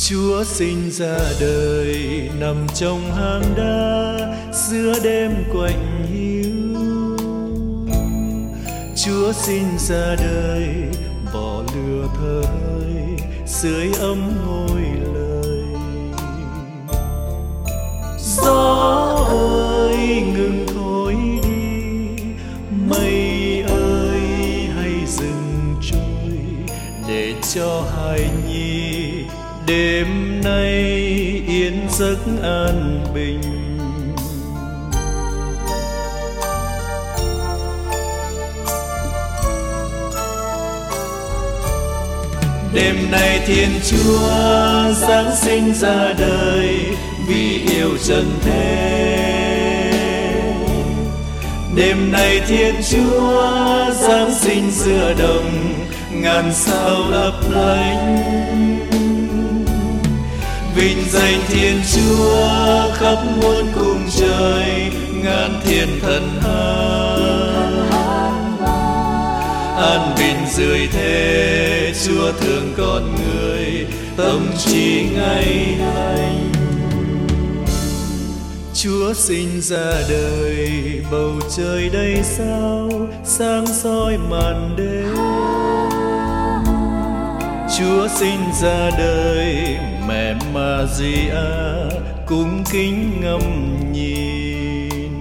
Chúa sinh ra đời nằm trong hang đá giữa đêm quạnh hiu. Chúa sinh ra đời bỏ lửa thời sưởi ấm ngôi lời. Gió ơi ngừng thổi đi, mây ơi hãy dừng trôi, để cho hài nhi đêm nay yên giấc an bình. Đêm nay Thiên Chúa Giáng sinh ra đời vì yêu trần thế. Đêm nay Thiên Chúa Giáng sinh giữa đồng ngàn sao lấp lánh. Vinh danh Thiên Chúa khắp muôn cung trời, ngàn thiên thần hát. An bình dưới thế Chúa thương con người, tâm trí ngày lành. Chúa sinh ra đời bầu trời đầy sao, sáng soi màn đêm. Chúa sinh ra đời mẹ Maria cung kính ngắm nhìn.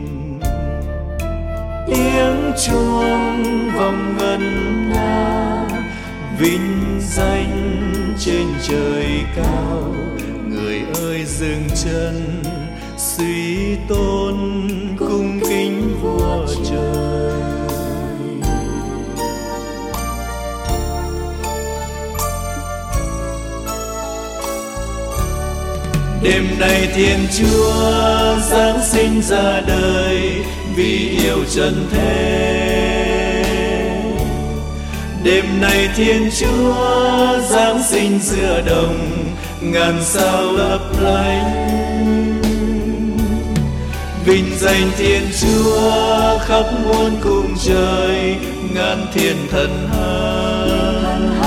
Tiếng chuông vòng ngân nga, vinh danh trên trời cao. Người ơi dừng chân suy tôn cung kính vua trời. Đêm nay Thiên Chúa Giáng sinh ra đời vì yêu trần thế. Đêm nay Thiên Chúa Giáng sinh giữa đồng ngàn sao lấp lánh. Vinh danh Thiên Chúa khắp muôn cung trời, ngàn thiên thần hát.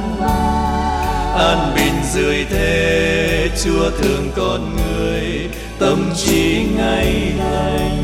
An bình dưới thế Chúa thương con người, tâm trí ngày lành.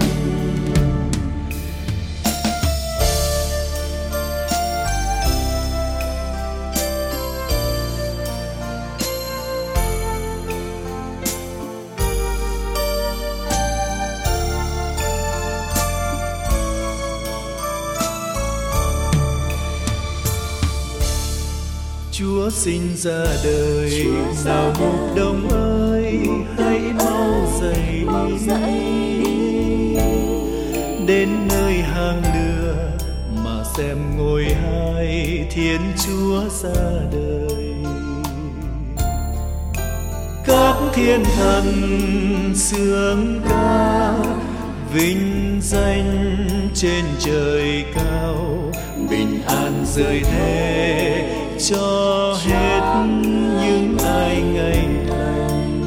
Chúa sinh ra đời, nào mục đông ơi hãy mau dậy đi. Đến nơi hang lửa mà xem ngôi hai Thiên Chúa ra đời. Các thiên thần sướng ca vinh danh trên trời cao. Bình an rơi thế cho hết những ai ngày lành.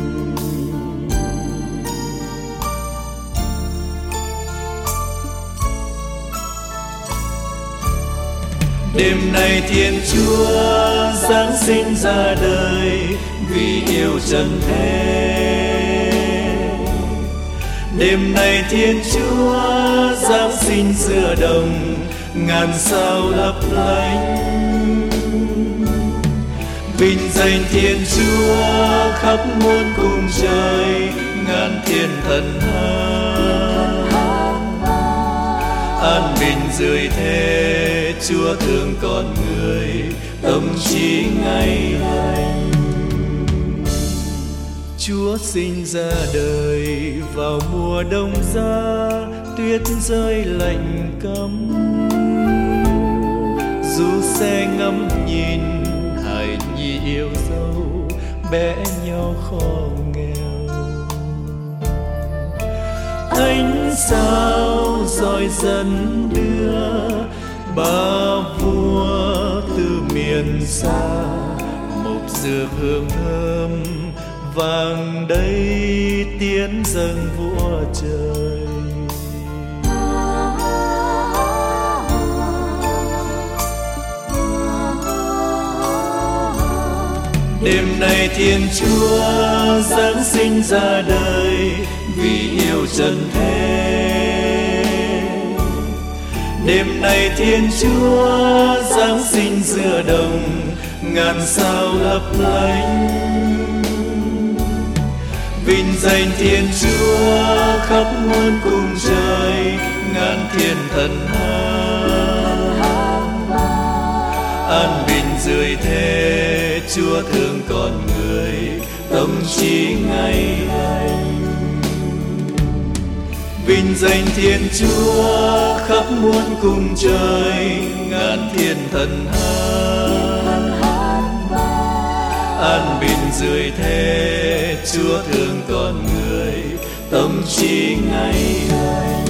Đêm nay Thiên Chúa Giáng sinh ra đời vì yêu trần thế. Đêm nay Thiên Chúa Giáng sinh giữa đồng ngàn sao lấp lánh. Vinh danh Thiên Chúa khắp muôn cung trời, ngàn thiên thần hát. An bình dưới thế Chúa thương con người, tâm trí ngày lành. Chúa sinh ra đời vào mùa đông giá, tuyết rơi lạnh cấm. Du xe ngắm nhìn hài nhi yêu dấu, bé nhau khó nghèo. Ánh sao rọi dần đưa ba vua từ miền xa. Mộc dược hương thơm vàng đây tiến dâng vua trời. Đêm nay Thiên Chúa Giáng sinh ra đời vì yêu trần thế. Đêm nay Thiên Chúa Giáng sinh giữa đồng, ngàn sao lấp lánh. Vinh danh Thiên Chúa khắp muôn cung trời, ngàn thiên thần hát. An bình dưới thế, Chúa thương con người, tâm trí ngày lành. Vinh danh Thiên Chúa khắp muôn cung trời, ngàn thiên thần hát. An bình dưới thế, Chúa thương con người, tâm trí ngày lành.